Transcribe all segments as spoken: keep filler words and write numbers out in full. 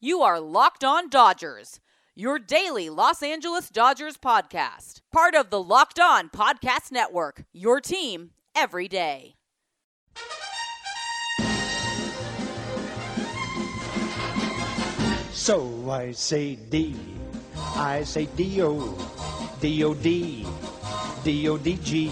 You are Locked On Dodgers, your daily Los Angeles Dodgers podcast. Part of the Locked On Podcast Network, your team every day. So I say D, I say D-O, D-O-D, D-O-D-G,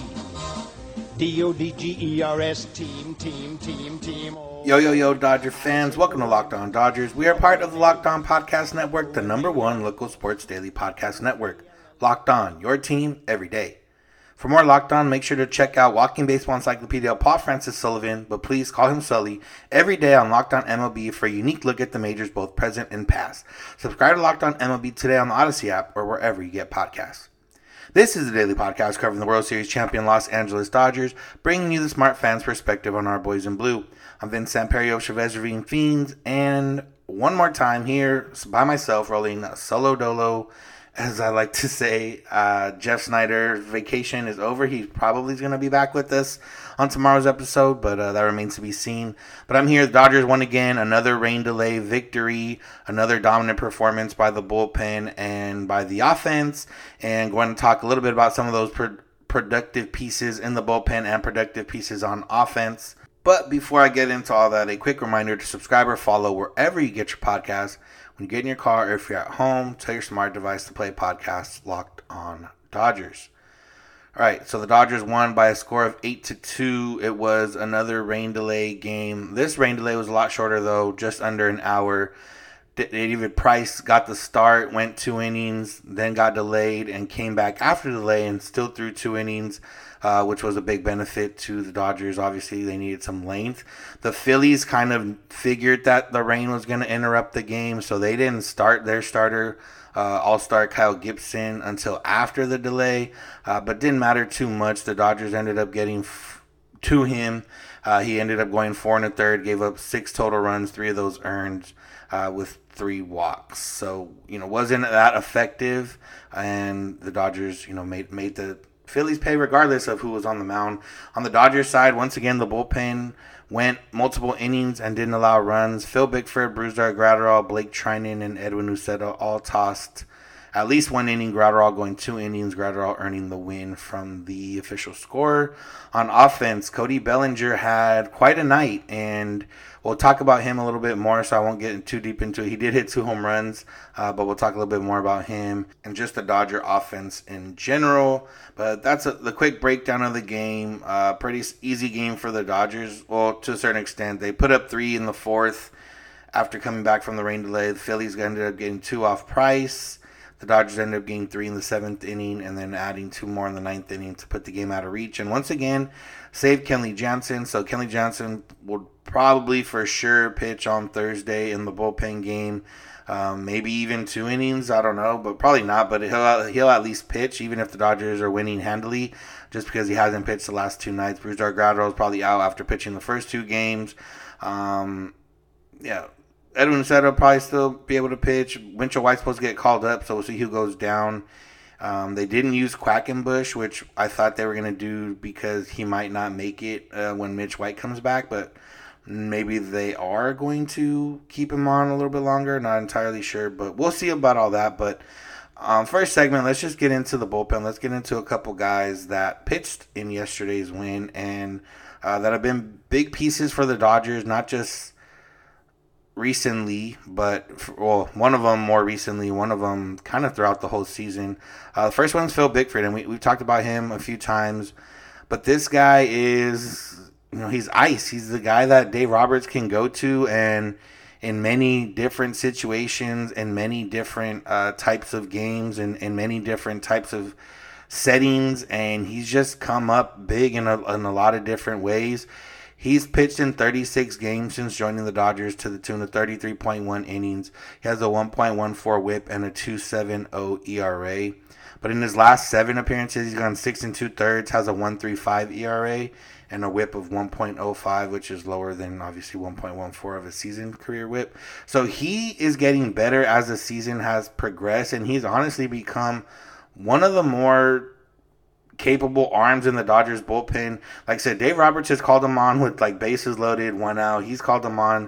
D-O-D-G-E-R-S, team, team, team, team. Yo, yo, yo, Dodger fans. Welcome to Locked On Dodgers. We are part of the Locked On Podcast Network, the number one local sports daily podcast network. Locked On, your team every day. For more Locked On, make sure to check out Walking Baseball Encyclopedia Paul Francis Sullivan, but please call him Sully, every day on Locked On M L B for a unique look at the majors, both present and past. Subscribe to Locked On M L B today on the Odyssey app or wherever you get podcasts. This is the daily podcast covering the World Series champion Los Angeles Dodgers, bringing you the smart fans' perspective on our boys in blue. I'm Vince Samperio of Chavez Ravine Fiends, and one more time here by myself, rolling solo dolo, as I like to say. uh, Jeff Snyder's vacation is over. He probably is going to be back with us on tomorrow's episode, but uh, that remains to be seen. But I'm here. The Dodgers won again. Another rain delay victory. Another dominant performance by the bullpen and by the offense. And going to talk a little bit about some of those pro- productive pieces in the bullpen and productive pieces on offense. But before I get into all that, a quick reminder to subscribe or follow wherever you get your podcasts. When you get in your car or if you're at home, tell your smart device to play podcasts Locked On Dodgers. All right, so the Dodgers won by a score of eight to two. It was another rain delay game. This rain delay was a lot shorter, though, just under an hour. David Price got the start, went two innings, then got delayed and came back after the delay and still threw two innings, uh, which was a big benefit to the Dodgers. Obviously, they needed some length. The Phillies kind of figured that the rain was going to interrupt the game, so they didn't start their starter, uh, all-star Kyle Gibson, until after the delay, uh, but didn't matter too much. The Dodgers ended up getting f- to him. Uh, he ended up going four and a third, gave up six total runs, three of those earned, uh, with three walks. So, you know, wasn't that effective, and the Dodgers, you know, made made the Phillies pay regardless of who was on the mound. On the Dodgers side, once again, the bullpen went multiple innings and didn't allow runs. Phil Bickford, Brusdar Graterol, Blake Treinen, and Edwin Uceta all tossed at least one inning. Graterol going two innings, Graterol earning the win from the official score. On offense, Cody Bellinger had quite a night, and we'll talk about him a little bit more, so I won't get too deep into it. He did hit two home runs, uh, but we'll talk a little bit more about him and just the Dodger offense in general. But that's a, the quick breakdown of the game. Uh, pretty easy game for the Dodgers. Well, to a certain extent. They put up three in the fourth after coming back from the rain delay. The Phillies ended up getting two off Price. The Dodgers ended up getting three in the seventh inning and then adding two more in the ninth inning to put the game out of reach. And once again, saved Kenley Jansen. So Kenley Jansen will probably for sure pitch on Thursday in the bullpen game. Um, maybe even two innings. I don't know, but probably not. But he'll, he'll at least pitch, even if the Dodgers are winning handily, just because he hasn't pitched the last two nights. Brusdar Graterol is probably out after pitching the first two games. Um, yeah. Edwin Uceta will probably still be able to pitch. Winchell White's supposed to get called up, so we'll see who goes down. Um, they didn't use Quackenbush, which I thought they were going to do because he might not make it uh, when Mitch White comes back, but maybe they are going to keep him on a little bit longer. Not entirely sure, but we'll see about all that. But um, first segment, let's just get into the bullpen. Let's get into a couple guys that pitched in yesterday's win and uh, that have been big pieces for the Dodgers, not just recently, but for, well, one of them more recently, one of them kind of throughout the whole season. Uh, the first one's Phil Bickford, and we, we've talked about him a few times, but this guy is, you know, he's ice. He's the guy that Dave Roberts can go to, and in many different situations, in many different uh, types of games, and in many different types of settings, and he's just come up big in a, in a lot of different ways. He's pitched in thirty-six games since joining the Dodgers to the tune of thirty-three point one innings. He has a one point one four whip and a two point seven oh E R A. But in his last seven appearances, he's gone six and two thirds, has a one point three five E R A, and a whip of one point oh five, which is lower than obviously one point one four of a season career whip. So he is getting better as the season has progressed, and he's honestly become one of the more capable arms in the Dodgers bullpen. Like I said, Dave Roberts has called him on with like bases loaded, one out. He's called him on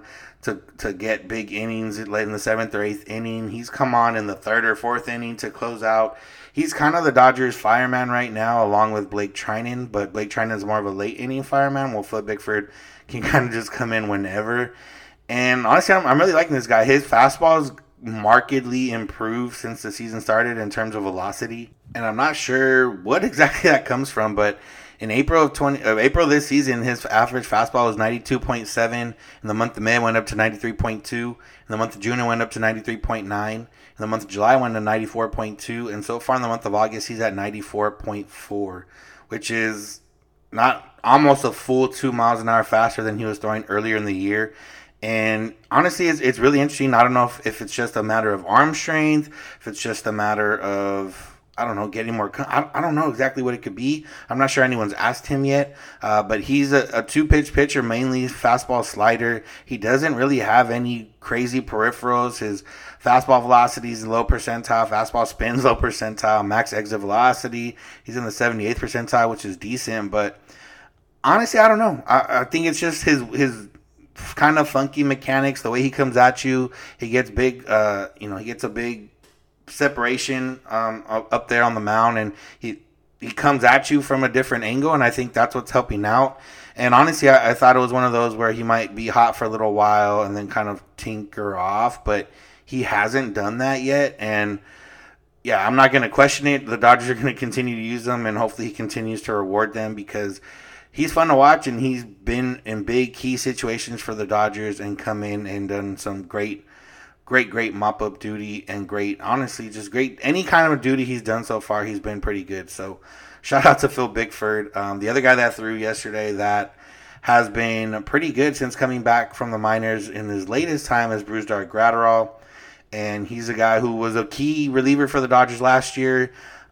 to to get big innings late in the seventh or eighth inning. He's come on in the third or fourth inning to close out. He's kind of the Dodgers fireman right now, along with Blake Treinen, but Blake Treinen is more of a late inning fireman, while Phil Bickford can kind of just come in whenever. And honestly, I'm, I'm really liking this guy. His fastball is markedly improved since the season started in terms of velocity, and I'm not sure what exactly that comes from, but in April of twenty, uh, April this season, his average fastball was ninety-two point seven. In the month of May, it went up to ninety-three point two. In the month of June, it went up to ninety-three point nine. In the month of July, it went to ninety-four point two. And so far in the month of August, he's at ninety-four point four, which is not almost a full two miles an hour faster than he was throwing earlier in the year. And honestly, it's, it's really interesting. I don't know if, if it's just a matter of arm strength, if it's just a matter of, I don't know, getting more. I, I don't know exactly what it could be. I'm not sure anyone's asked him yet. Uh, but he's a, a two-pitch pitcher, mainly fastball slider. He doesn't really have any crazy peripherals. His fastball velocity is low percentile. Fastball spins low percentile. Max exit velocity, he's in the seventy-eighth percentile, which is decent. But honestly, I don't know. I, I think it's just his his kind of funky mechanics, the way he comes at you. He gets big, uh, you know, he gets a big separation um, up there on the mound, and he he comes at you from a different angle, and I think that's what's helping out. And honestly, I, I thought it was one of those where he might be hot for a little while and then kind of tinker off, but he hasn't done that yet. And yeah, I'm not going to question it. The Dodgers are going to continue to use them, and hopefully he continues to reward them, because he's fun to watch, and he's been in big key situations for the Dodgers and come in and done some great, great, great mop-up duty and great, honestly, just great. Any kind of duty he's done so far, he's been pretty good. So shout out to Phil Bickford. Um, the other guy that threw yesterday that has been pretty good since coming back from the minors in his latest time is Brusdar Graterol. And he's a guy who was a key reliever for the Dodgers last year.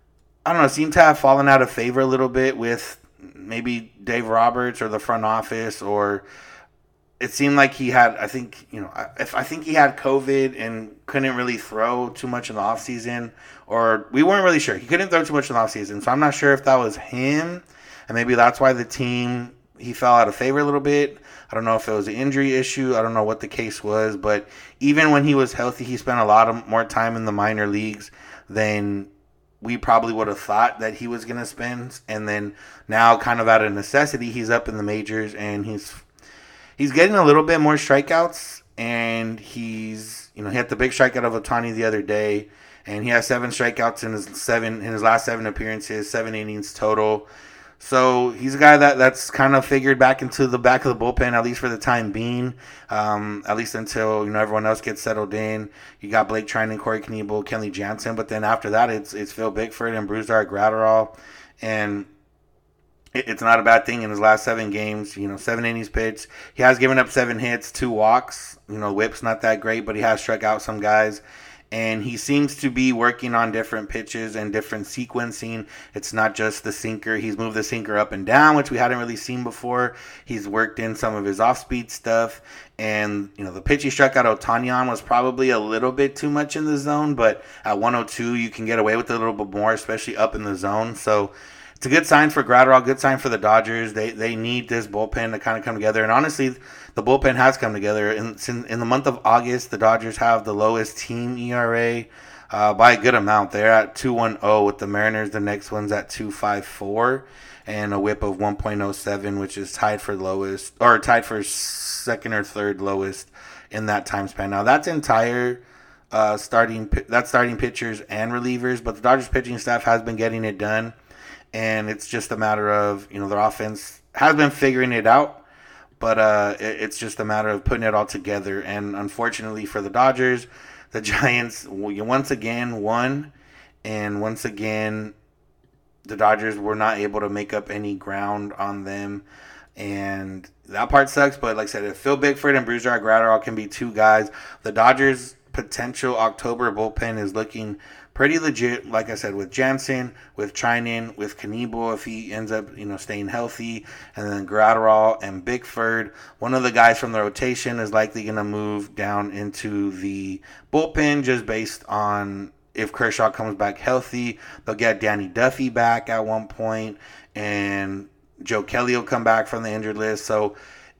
I don't know, seemed to have fallen out of favor a little bit with maybe Dave Roberts or the front office, or it seemed like he had, I think, you know, if I think he had COVID and couldn't really throw too much in the offseason, or we weren't really sure. He couldn't throw too much in the offseason, so I'm not sure if that was him, and maybe that's why the team, he fell out of favor a little bit. I don't know if it was an injury issue. I don't know what the case was, but even when he was healthy, he spent a lot of more time in the minor leagues than we probably would have thought that he was going to spend. And then now, kind of out of necessity, he's up in the majors, and he's he's getting a little bit more strikeouts. And he's, you know, he had the big strikeout of Ohtani the other day, and he has seven strikeouts in his seven in his last seven appearances, seven innings total. So he's a guy that, that's kind of figured back into the back of the bullpen, at least for the time being, um, at least until, you know, everyone else gets settled in. You got Blake Treinen, Corey Knebel, Kenley Jansen, but then after that, it's it's Phil Bickford and Brusdar Graterol, and it, it's not a bad thing in his last seven games. You know, seven innings pitched. He has given up seven hits, two walks. You know, whip's not that great, but he has struck out some guys. And he seems to be working on different pitches and different sequencing. It's not just the sinker. He's moved the sinker up and down, which we hadn't really seen before. He's worked in some of his off-speed stuff. And, you know, the pitch he struck out Ohtani on was probably a little bit too much in the zone. But at one oh two, you can get away with it a little bit more, especially up in the zone. So it's a good sign for Graterol, good sign for the Dodgers. They they need this bullpen to kind of come together. And honestly, the bullpen has come together. In, in the month of August, the Dodgers have the lowest team E R A uh, by a good amount. They're at two point ten with the Mariners. The next one's at two point five four and a whip of one point oh seven, which is tied for lowest, or tied for second or third lowest in that time span. Now, that's entire uh, starting that's starting pitchers and relievers, but the Dodgers pitching staff has been getting it done. And it's just a matter of, you know, their offense has been figuring it out, but uh, it, it's just a matter of putting it all together. And unfortunately for the Dodgers, the Giants once again won, and once again, the Dodgers were not able to make up any ground on them. And that part sucks, but like I said, if Phil Bickford and Brusdar Graterol can be two guys, the Dodgers' potential October bullpen is looking pretty legit, like I said, with Jansen, with Treinen, with Knebel if he ends up, you know, staying healthy, and then Graterol and Bickford. One of the guys from the rotation is likely going to move down into the bullpen just based on if Kershaw comes back healthy. They'll get Danny Duffy back at one point, and Joe Kelly will come back from the injured list. So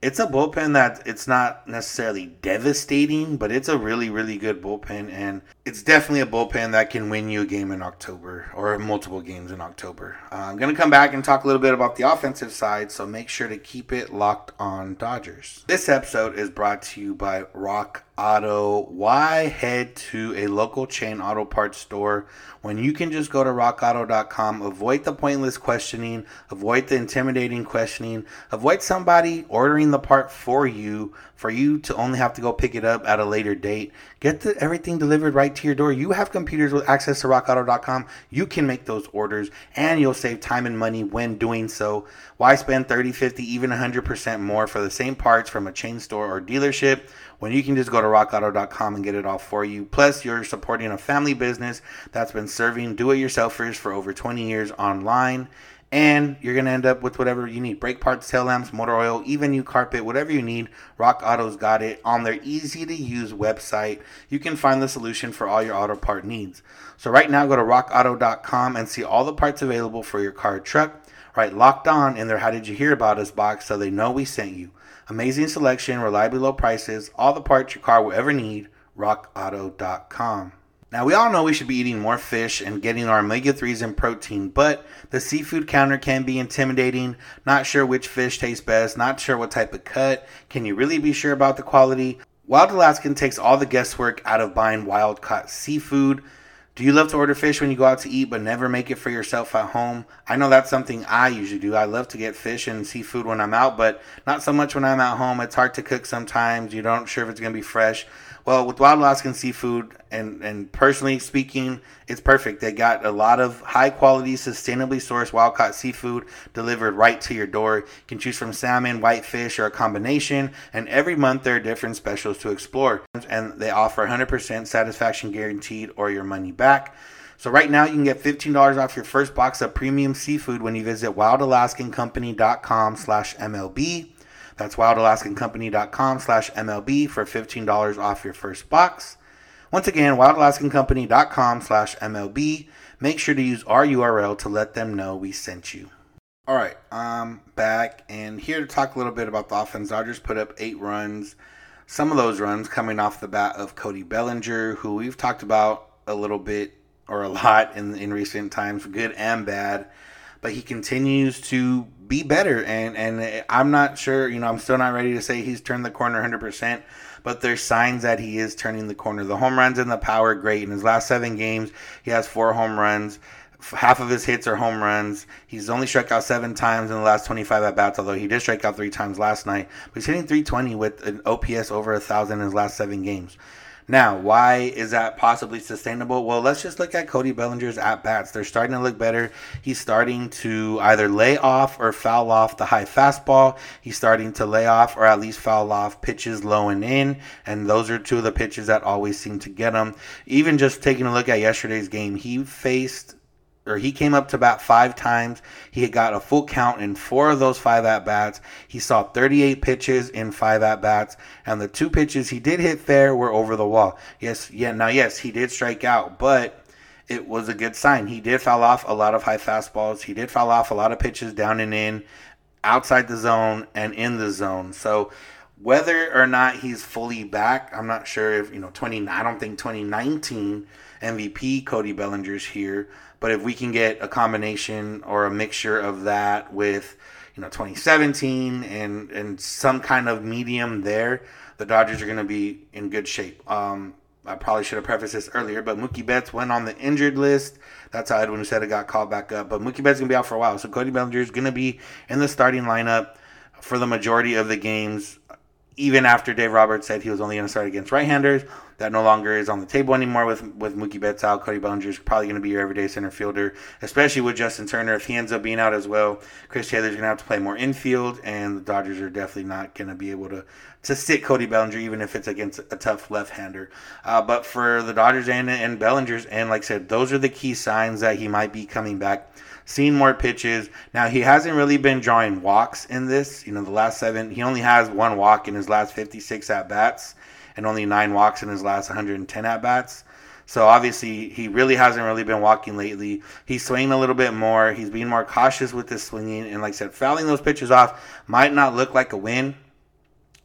it's a bullpen that it's not necessarily devastating, but it's a really, really good bullpen. And it's definitely a bullpen that can win you a game in October or multiple games in October. Uh, I'm going to come back and talk a little bit about the offensive side, so make sure to keep it locked on Dodgers. This episode is brought to you by Rock Auto. Why head to a local chain auto parts store when you can just go to rock auto dot com? Avoid the pointless questioning, avoid the intimidating questioning, avoid somebody ordering the part for you for you to only have to go pick it up at a later date. Get the, everything delivered right to your door. You have computers with access to rock auto dot com. You can make those orders and you'll save time and money when doing so. Why spend thirty, fifty, even one hundred percent more for the same parts from a chain store or dealership when you can just go to rock auto dot com and get it all for you? Plus, you're supporting a family business that's been serving do-it-yourselfers for over twenty years online. And you're going to end up with whatever you need. Brake parts, tail lamps, motor oil, even new carpet, whatever you need. Rock Auto's got it. On their easy-to-use website, you can find the solution for all your auto part needs. So right now, go to rock auto dot com and see all the parts available for your car or truck. Right, locked on in their How Did You Hear About Us box so they know we sent you. Amazing selection, reliably low prices, all the parts your car will ever need. rock auto dot com. Now, we all know we should be eating more fish and getting our omega threes and protein, but the seafood counter can be intimidating. Not sure which fish tastes best, not sure what type of cut. Can you really be sure about the quality? Wild Alaskan takes all the guesswork out of buying wild-caught seafood. Do you love to order fish when you go out to eat but never make it for yourself at home? I know that's something I usually do. I love to get fish and seafood when I'm out, but not so much when I'm at home. It's hard to cook sometimes. You don't sure if it's going to be fresh. Well, with Wild Alaskan Seafood, and, and personally speaking, it's perfect. They got a lot of high-quality, sustainably sourced wild-caught seafood delivered right to your door. You can choose from salmon, whitefish, or a combination, and every month there are different specials to explore. And they offer one hundred percent satisfaction guaranteed or your money back. So right now you can get fifteen dollars off your first box of premium seafood when you visit wild alaskan company dot com slash M L B. That's wild alaskan company dot com slash M L B for fifteen dollars off your first box. Once again, wild alaskan company dot com slash M L B. Make sure to use our U R L to let them know we sent you. All right, I'm back and here to talk a little bit about the offense. Dodgers put up eight runs. Some of those runs coming off the bat of Cody Bellinger, who we've talked about a little bit or a lot in, in recent times, good and bad. But he continues to be better, and, and I'm not sure, you know, I'm still not ready to say he's turned the corner one hundred percent, but there's signs that he is turning the corner. The home runs and the power, great. In his last seven games, he has four home runs. Half of his hits are home runs. He's only struck out seven times in the last twenty-five at-bats, although he did strike out three times last night. But he's hitting three twenty with an O P S over one thousand in his last seven games. Now, why is that possibly sustainable? Well, let's just look at Cody Bellinger's at-bats. They're starting to look better. He's starting to either lay off or foul off the high fastball. He's starting to lay off or at least foul off pitches low and in, and those are two of the pitches that always seem to get him. Even just taking a look at yesterday's game, he faced... or he came up to bat five times. He had got a full count in four of those five at-bats. He saw thirty-eight pitches in five at-bats, and the two pitches he did hit fair were over the wall. Yes, yeah. Now, yes, he did strike out, but it was a good sign. He did foul off a lot of high fastballs. He did foul off a lot of pitches down and in, outside the zone, and in the zone. So whether or not he's fully back, I'm not sure if, you know, twenty. I don't think twenty nineteen M V P Cody Bellinger's here. But if we can get a combination or a mixture of that with, you know, twenty seventeen and, and some kind of medium there, the Dodgers are going to be in good shape. Um, I probably should have prefaced this earlier, but Mookie Betts went on the injured list. That's how Edwin said it got called back up. But Mookie Betts is going to be out for a while. So Cody Bellinger is going to be in the starting lineup for the majority of the games, even after Dave Roberts said he was only going to start against right-handers. That no longer is on the table anymore with, with Mookie Betts out. Cody Bellinger is probably going to be your everyday center fielder, especially with Justin Turner. If he ends up being out as well, Chris Taylor's going to have to play more infield, and the Dodgers are definitely not going to be able to, to sit Cody Bellinger, even if it's against a tough left-hander. Uh, but for the Dodgers and, and Bellinger's, and like I said, those are the key signs that he might be coming back. Seeing more pitches. Now, he hasn't really been drawing walks in this. You know, the last seven, he only has one walk in his last fifty-six at-bats and only nine walks in his last one hundred ten at-bats. So, obviously, he really hasn't really been walking lately. He's swinging a little bit more. He's being more cautious with his swinging. And like I said, fouling those pitches off might not look like a win,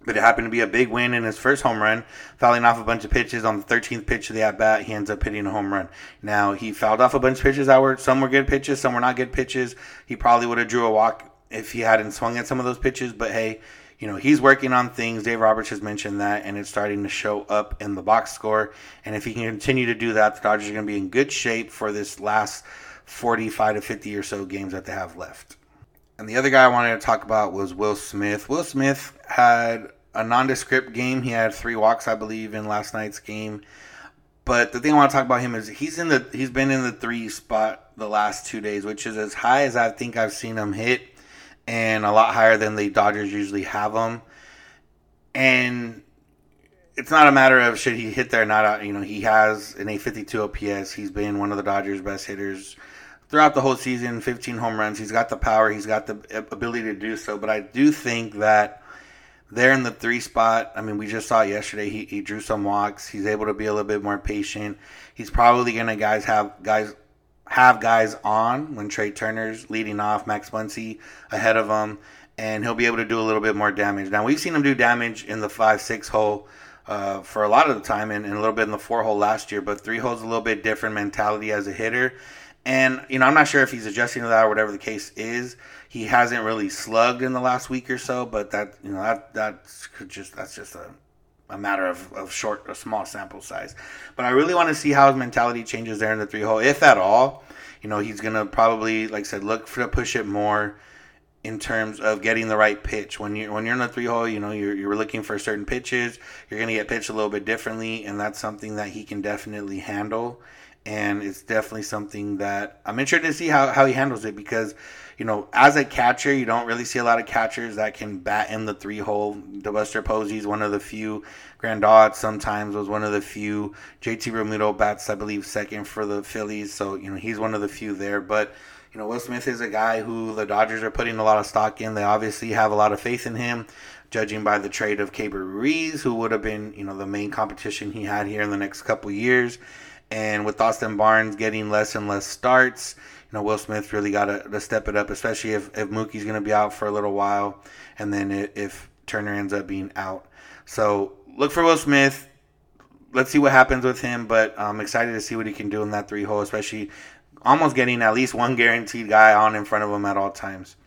But it happened to be a big win in his first home run, fouling off a bunch of pitches. On the thirteenth pitch of the at-bat, he ends up hitting a home run. Now, he fouled off a bunch of pitches that were, some were good pitches, some were not good pitches. He probably would have drew a walk if he hadn't swung at some of those pitches. But, hey, you know, he's working on things. Dave Roberts has mentioned that, and it's starting to show up in the box score. And if he can continue to do that, the Dodgers are going to be in good shape for this last forty-five to fifty or so games that they have left. And the other guy I wanted to talk about was Will Smith. Will Smith had a nondescript game. He had three walks, I believe, in last night's game. But the thing I want to talk about him is he's in the he's been in the three spot the last two days, which is as high as I think I've seen him hit, and a lot higher than the Dodgers usually have him. And it's not a matter of should he hit there or not. You know, he has an eight fifty-two O P S. He's been one of the Dodgers' best hitters throughout the whole season. fifteen home runs. He's got the power. He's got the ability to do so. But I do think that they're in the three spot. I mean, we just saw it yesterday. He he drew some walks. He's able to be a little bit more patient. He's probably gonna guys have guys have guys on when Trey Turner's leading off, Max Muncy ahead of him, and he'll be able to do a little bit more damage. Now, we've seen him do damage in the five six hole uh, for a lot of the time, and, and a little bit in the four hole last year. But three hole's a little bit different mentality as a hitter. And, you know, I'm not sure if he's adjusting to that or whatever the case is. He hasn't really slugged in the last week or so, but that, you know, that that's just that's just a, a matter of, of short, a small sample size. But I really want to see how his mentality changes there in the three hole, if at all. You know, he's going to probably, like I said, look for to push it more in terms of getting the right pitch. When you're, when you're in the three hole, you know, you're, you're looking for certain pitches. You're going to get pitched a little bit differently, and that's something that he can definitely handle. And it's definitely something that I'm interested to see how, how he handles it because, you know, as a catcher, you don't really see a lot of catchers that can bat in the three hole. DeBuster Posey's one of the few. Grandal sometimes was one of the few. J T Realmuto bats, I believe, second for the Phillies. So, you know, he's one of the few there. But, you know, Will Smith is a guy who the Dodgers are putting a lot of stock in. They obviously have a lot of faith in him, judging by the trade of Keibert Ruiz, who would have been, you know, the main competition he had here in the next couple years. And with Austin Barnes getting less and less starts, you know, Will Smith really got to, to step it up, especially if, if Mookie's going to be out for a little while, and then if Turner ends up being out. So look for Will Smith. Let's see what happens with him, but I'm excited to see what he can do in that three hole, especially almost getting at least one guaranteed guy on in front of him at all times.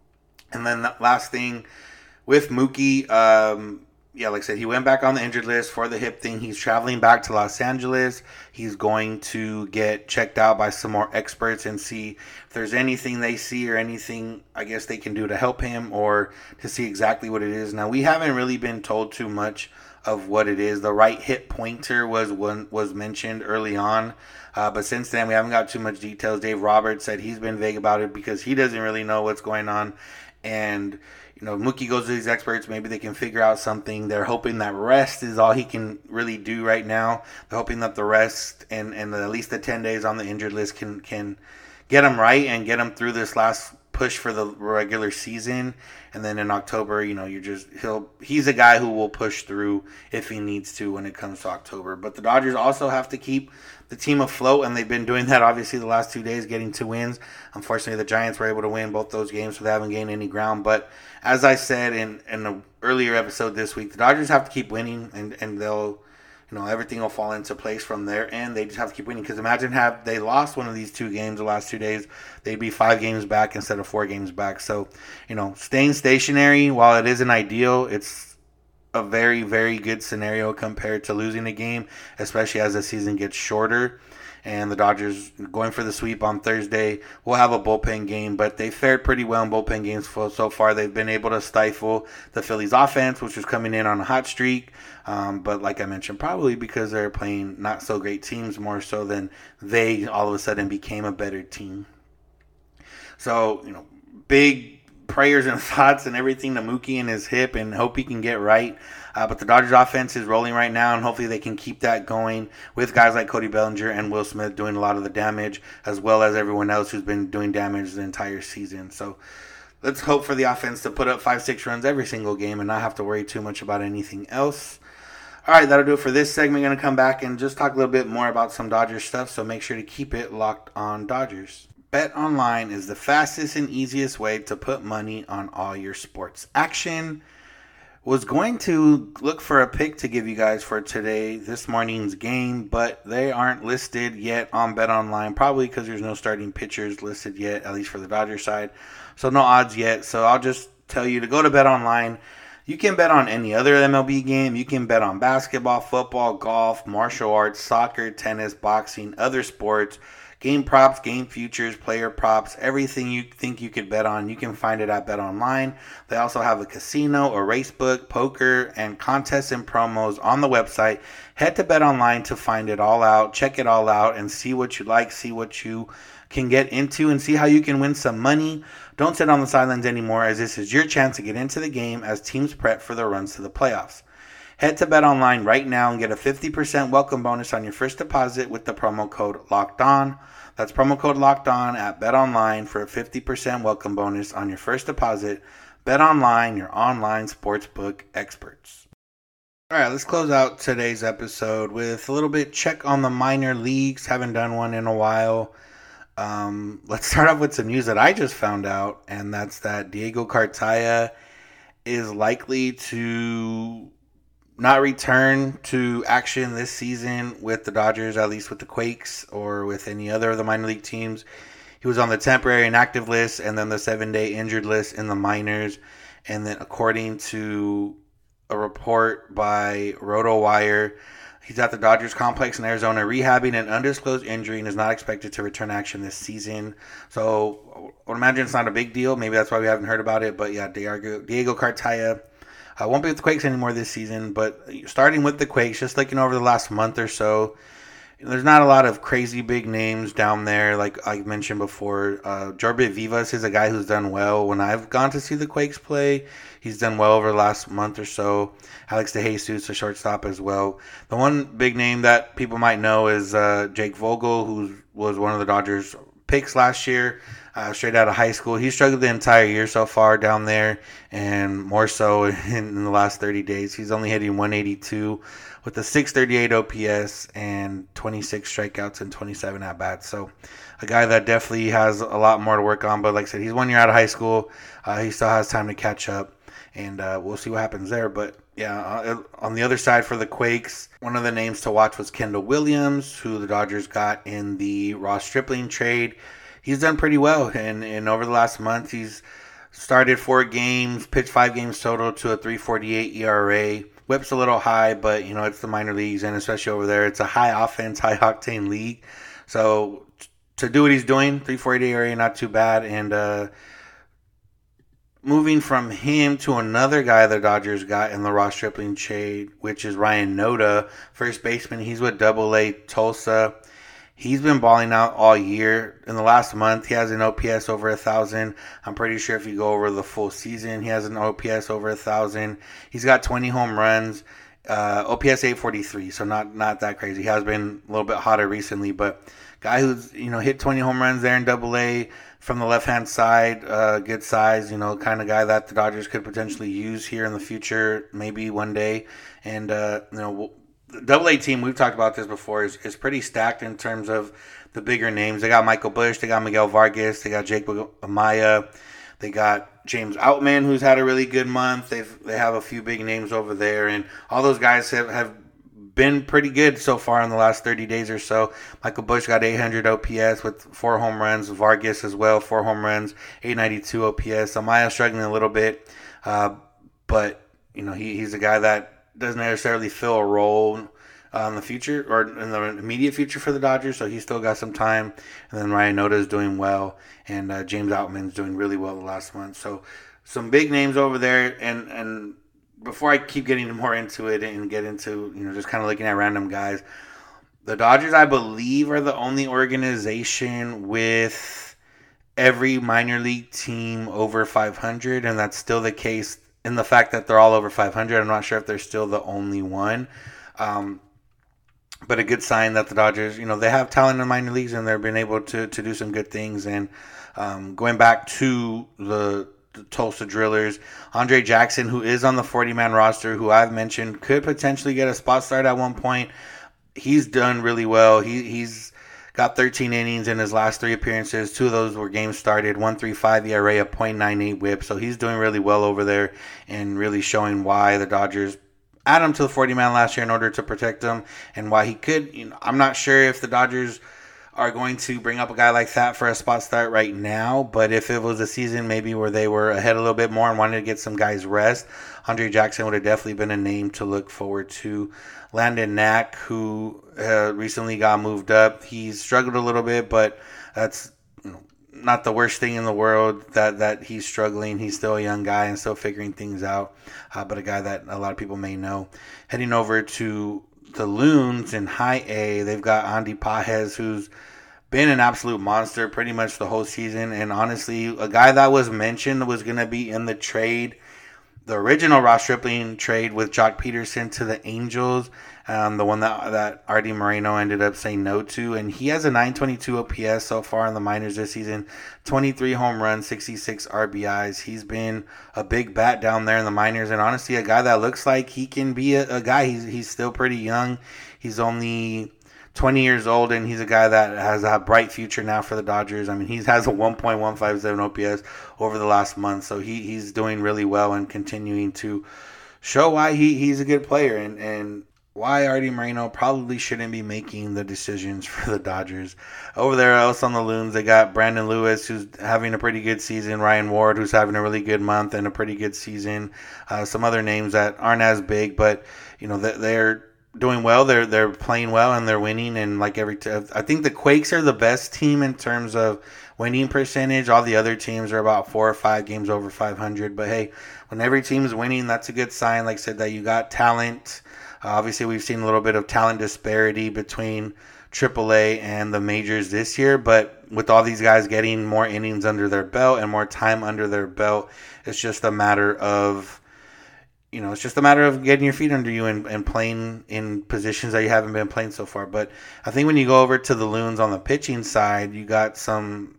And then the last thing with Mookie, um, yeah, like I said, he went back on the injured list for the hip thing. He's traveling back to Los Angeles. He's going to get checked out by some more experts and see if there's anything they see or anything, I guess, they can do to help him or to see exactly what it is. Now, we haven't really been told too much of what it is. The right hip pointer was one was mentioned early on, uh, but since then we haven't got too much details. Dave Roberts said he's been vague about it because he doesn't really know what's going on. And you know, Mookie goes to these experts. Maybe they can figure out something. They're hoping that rest is all he can really do right now. They're hoping that the rest and, and at least the ten days on the injured list can can get him right and get him through this last push for the regular season. And then in October, you know, you're just he'll he's a guy who will push through if he needs to when it comes to October. But the Dodgers also have to keep the team afloat, and they've been doing that obviously the last two days, getting two wins. Unfortunately, the Giants were able to win both those games, so they haven't gained any ground. But as I said in, in an earlier episode this week, the Dodgers have to keep winning, and, and they'll, you know, everything will fall into place from there. And they just have to keep winning because imagine have they lost one of these two games the last two days, they'd be five games back instead of four games back. So, you know, staying stationary, while it isn't ideal, it's a very, very good scenario compared to losing a game, especially as the season gets shorter. And the Dodgers going for the sweep on Thursday will have a bullpen game, but they fared pretty well in bullpen games so far. They've been able to stifle the Phillies offense, which was coming in on a hot streak. Um, but like I mentioned, probably because they're playing not so great teams more so than they all of a sudden became a better team. So, you know, big prayers and thoughts and everything to Mookie and his hip, and hope he can get right. Uh, but the Dodgers offense is rolling right now, and hopefully they can keep that going with guys like Cody Bellinger and Will Smith doing a lot of the damage, as well as everyone else who's been doing damage the entire season. So let's hope for the offense to put up five, six runs every single game and not have to worry too much about anything else. All right, that'll do it for this segment. We're going to come back and just talk a little bit more about some Dodgers stuff, so make sure to keep it locked on Dodgers. BetOnline is the fastest and easiest way to put money on all your sports action. Was going to look for a pick to give you guys for today, this morning's game, but they aren't listed yet on BetOnline, probably because there's no starting pitchers listed yet, at least for the Dodgers side. So no odds yet. So I'll just tell you to go to BetOnline. You can bet on any other M L B game. You can bet on basketball, football, golf, martial arts, soccer, tennis, boxing, other sports, game props, game futures, player props, everything you think you could bet on, you can find it at BetOnline. They also have a casino, a race book, poker, and contests and promos on the website. Head to BetOnline to find it all out, check it all out, and see what you like, see what you can get into, and see how you can win some money. Don't sit on the sidelines anymore, as this is your chance to get into the game as teams prep for their runs to the playoffs. Head to BetOnline right now and get a fifty percent welcome bonus on your first deposit with the promo code LOCKEDON. That's promo code LOCKEDON at BetOnline for a fifty percent welcome bonus on your first deposit. BetOnline, your online sportsbook experts. All right, let's close out today's episode with a little bit check on the minor leagues. Haven't done one in a while. Um, let's start off with some news that I just found out, and that's that Diego Cartaya is likely to not return to action this season with the Dodgers, at least with the Quakes or with any other of the minor league teams. He was on the temporary inactive list and then the seven-day injured list in the minors. And then according to a report by RotoWire, he's at the Dodgers complex in Arizona rehabbing an undisclosed injury and is not expected to return action this season. So I would imagine it's not a big deal. Maybe that's why we haven't heard about it. But yeah, Diego, Diego Cartaya I uh, won't be with the Quakes anymore this season, but starting with the Quakes, just looking over the last month or so, there's not a lot of crazy big names down there. Like I mentioned before, uh, Jorbit Vivas is a guy who's done well. When I've gone to see the Quakes play, he's done well over the last month or so. Alex DeJesus, a shortstop as well. The one big name that people might know is uh, Jake Vogel, who was one of the Dodgers' picks last year. Uh, straight out of high school. He struggled the entire year so far down there, and more so in, in the last thirty days. He's only hitting one eighty-two with a six thirty-eight O P S and twenty-six strikeouts and twenty-seven at-bats. So a guy that definitely has a lot more to work on. But like I said, he's one year out of high school. Uh, he still has time to catch up, and uh, we'll see what happens there. But yeah, uh, on the other side for the Quakes, one of the names to watch was Kendall Williams, who the Dodgers got in the Ross Stripling trade. He's done pretty well, and, and over the last month, he's started four games, pitched five games total to a three forty-eight E R A. Whip's a little high, but, you know, it's the minor leagues, and especially over there, it's a high offense, high-octane league. So to do what he's doing, three forty-eight E R A, not too bad. And uh, moving from him to another guy the Dodgers got in the Ross Stripling trade, which is Ryan Noda, first baseman. He's with Double A Tulsa. He's been balling out all year. In the last month, he has an O P S over one thousand. I'm pretty sure if you go over the full season, he has an O P S over one thousand. He's got twenty home runs, uh, O P S eight forty-three, so not not that crazy. He has been a little bit hotter recently, but guy who's, you know, hit twenty home runs there in Double A from the left-hand side, uh, good size, you know, kind of guy that the Dodgers could potentially use here in the future, maybe one day. And, uh, you know, we'll, the Double A team, we've talked about this before, is, is pretty stacked in terms of the bigger names. They got Michael Busch, they got Miguel Vargas, they got Jake Amaya, they got James Outman, who's had a really good month. They've they have a few big names over there, and all those guys have, have been pretty good so far in the last thirty days or so. Michael Busch got eight hundred O P S with four home runs. Vargas as well, four home runs, eight ninety-two O P S. Amaya struggling a little bit, uh, but you know he, he's a guy that doesn't necessarily fill a role uh, in the future or in the immediate future for the Dodgers, so he's still got some time. And then Ryan Noda is doing well, and uh, James Outman's doing really well the last month. So some big names over there. And and before I keep getting more into it and get into, you know, just kind of looking at random guys, the Dodgers, I believe, are the only organization with every minor league team over five hundred, and that's still the case in the fact that they're all over five hundred. I'm not sure if they're still the only one. Um, but a good sign that the Dodgers, you know, they have talent in the minor leagues and they've been able to, to do some good things. And um, going back to the, the Tulsa Drillers, Andre Jackson, who is on the forty-man roster, who I've mentioned could potentially get a spot start at one point. He's done really well. He He's got thirteen innings in his last three appearances. Two of those were games started. one point three five E R A, a point nine eight whip. So he's doing really well over there and really showing why the Dodgers add him to the forty man last year in order to protect him, and why he could. You know, I'm not sure if the Dodgers are going to bring up a guy like that for a spot start right now, but if it was a season maybe where they were ahead a little bit more and wanted to get some guys rest, Andre Jackson would have definitely been a name to look forward to. Landon Knack, who uh, recently got moved up, he's struggled a little bit, but that's, you know, not the worst thing in the world that, that he's struggling. He's still a young guy and still figuring things out, uh, but a guy that a lot of people may know. Heading over to the Loons in High A, they've got Andy Pages, who's been an absolute monster pretty much the whole season. And honestly, a guy that was mentioned was going to be in the trade, the original Ross Stripling trade with Jock Peterson to the Angels, um, the one that that Artie Moreno ended up saying no to. And he has a nine twenty-two O P S so far in the minors this season, twenty-three home runs, sixty-six R B Is. He's been a big bat down there in the minors, and honestly, a guy that looks like he can be a, a guy. He's, he's still pretty young. He's only twenty years old, and he's a guy that has a bright future now for the Dodgers. I mean, he has a one point one five seven O P S over the last month, so he, he's doing really well and continuing to show why he, he's a good player, and, and why Artie Moreno probably shouldn't be making the decisions for the Dodgers. Over there else on the Loons, they got Brandon Lewis, who's having a pretty good season, Ryan Ward, who's having a really good month and a pretty good season, uh, some other names that aren't as big, but you know, they're doing well. They're they're playing well and they're winning. And like every, t- I think the Quakes are the best team in terms of winning percentage. All the other teams are about four or five games over five hundred. But hey, when every team is winning, that's a good sign. Like I said, that you got talent. Uh, obviously, we've seen a little bit of talent disparity between triple A and the majors this year. But with all these guys getting more innings under their belt and more time under their belt, it's just a matter of You know, it's just a matter of getting your feet under you and, and playing in positions that you haven't been playing so far. But I think when you go over to the Loons on the pitching side, you got some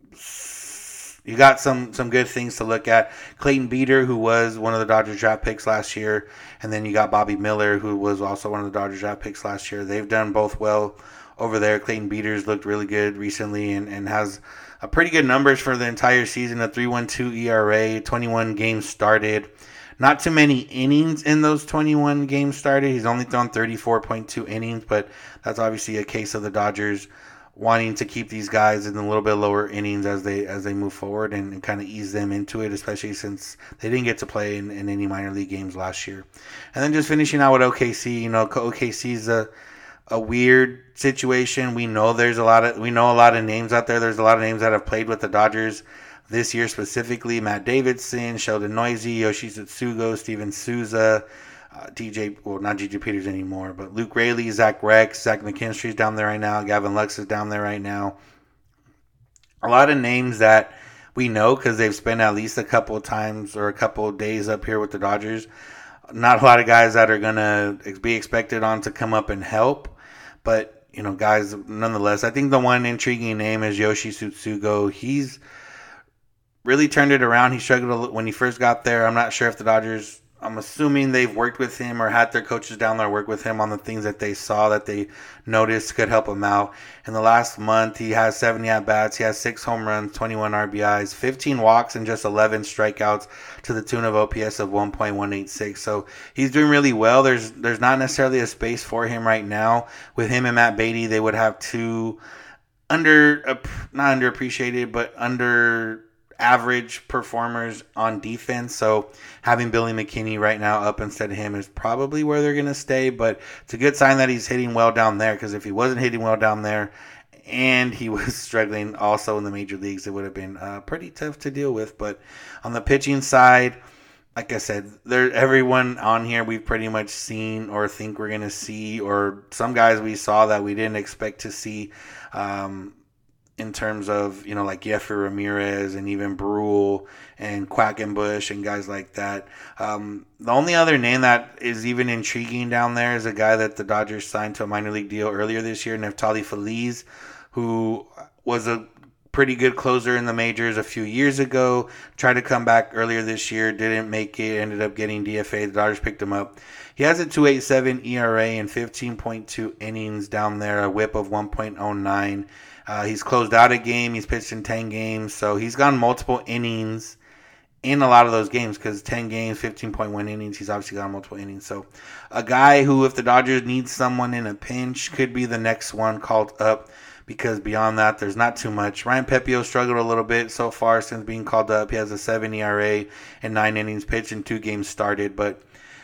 you got some some good things to look at. Clayton Beeter, who was one of the Dodgers draft picks last year, and then you got Bobby Miller, who was also one of the Dodgers draft picks last year. They've done both well over there. Clayton Beeter's looked really good recently and, and has a pretty good numbers for the entire season, a three point one two E R A, twenty-one games started. Not too many innings in those twenty-one games started. He's only thrown thirty-four point two innings, but that's obviously a case of the Dodgers wanting to keep these guys in a little bit lower innings as they as they move forward and, and kind of ease them into it, especially since they didn't get to play in, in any minor league games last year. And then just finishing out with O K C, you know, O K C's a a weird situation. We know there's a lot of we know a lot of names out there. There's a lot of names that have played with the Dodgers this year specifically: Matt Davidson, Sheldon Neuse, Yoshi Tsutsugo, Steven Souza, uh, D J, well, not D J Peters anymore, but Luke Raley, Zach Rex, Zach McKinstry's down there right now, Gavin Lux is down there right now. A lot of names that we know because they've spent at least a couple of times or a couple of days up here with the Dodgers. Not a lot of guys that are going to be expected on to come up and help, but, you know, guys, nonetheless, I think the one intriguing name is Yoshi Tsutsugo. He's really turned it around. He struggled when he first got there. I'm not sure if the Dodgers, I'm assuming they've worked with him or had their coaches down there work with him on the things that they saw that they noticed could help him out. In the last month, he has seventy at-bats. He has six home runs, twenty-one R B Is, fifteen walks, and just eleven strikeouts to the tune of O P S of one point one eight six. So he's doing really well. There's there's not necessarily a space for him right now. With him and Matt Beatty, they would have two under, not underappreciated, but under average performers on defense. So having Billy McKinney right now up instead of him is probably where they're going to stay, but it's a good sign that he's hitting well down there, because if he wasn't hitting well down there and he was struggling also in the major leagues, it would have been uh, pretty tough to deal with. But on the pitching side, like I said, there everyone on here we've pretty much seen or think we're going to see, or some guys we saw that we didn't expect to see. Um, in terms of, you know, like Jeffrey Ramirez and even Brule and Quackenbush and guys like that. Um, the only other name that is even intriguing down there is a guy that the Dodgers signed to a minor league deal earlier this year, Neftali Feliz, who was a pretty good closer in the majors a few years ago, tried to come back earlier this year, didn't make it, ended up getting D F A. The Dodgers picked him up. He has a two point eight seven E R A and fifteen point two innings down there, a whip of one point oh nine. Uh, he's closed out a game. He's pitched in ten games. So he's gone multiple innings in a lot of those games because ten games, fifteen point one innings. He's obviously got multiple innings. So a guy who, if the Dodgers need someone in a pinch, could be the next one called up because beyond that, there's not too much. Ryan Pepiot struggled a little bit so far since being called up. He has a seven E R A and nine innings pitched and two games started. But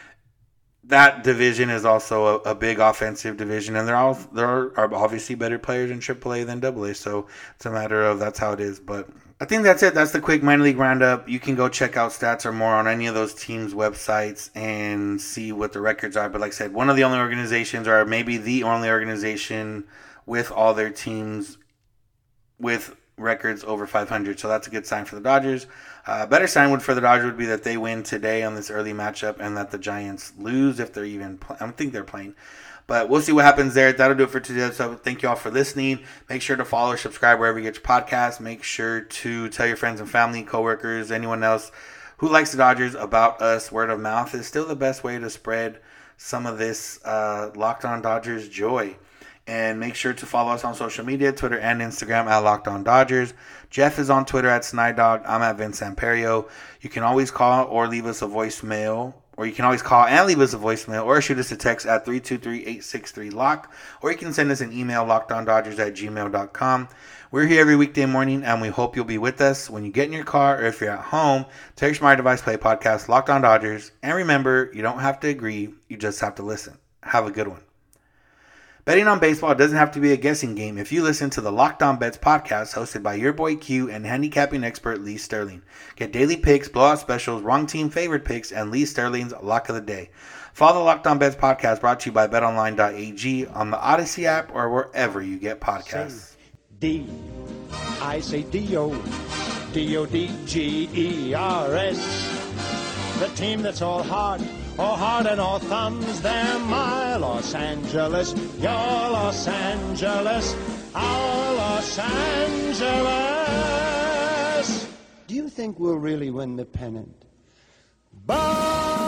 that division is also a, a big offensive division, and there all there are obviously better players in triple A than double A, so it's a matter of that's how it is. But I think that's it. That's the quick minor league roundup. You can go check out stats or more on any of those teams' websites and see what the records are. But like I said, one of the only organizations, or maybe the only organization with all their teams with records over five hundred, so that's a good sign for the Dodgers. Uh, better sign would for the Dodgers would be that they win today on this early matchup and that the Giants lose if they're even play- I don't think they're playing, but we'll see what happens there. That'll do it for today. So thank you all for listening. Make sure to follow or subscribe wherever you get your podcasts. Make sure to tell your friends and family, coworkers, anyone else who likes the Dodgers about us. Word of mouth is still the best way to spread some of this uh, Locked On Dodgers joy. And make sure to follow us on social media, Twitter and Instagram at Locked On Dodgers. Jeff is on Twitter at Snydog. I'm at Vince Amperio. You can always call or leave us a voicemail, or you can always call and leave us a voicemail, or shoot us a text at three two three, eight six three, L O C K, or you can send us an email, lockedondodgers at gmail dot com. We're here every weekday morning, and we hope you'll be with us when you get in your car, or if you're at home, take your smart device, play podcast, Locked On Dodgers, and remember, you don't have to agree, you just have to listen. Have a good one. Betting on baseball doesn't have to be a guessing game if you listen to the Locked On Bets podcast hosted by your boy Q and handicapping expert Lee Sterling. Get daily picks, blowout specials, wrong team favorite picks, and Lee Sterling's Lock of the Day. Follow the Locked On Bets podcast brought to you by bet online dot a g on the Odyssey app or wherever you get podcasts. D. I say D O. D O D G E R S. The team that's all heart. Oh, heart and all thumbs, they're my Los Angeles, your Los Angeles, our Los Angeles. Do you think we'll really win the pennant? Bye!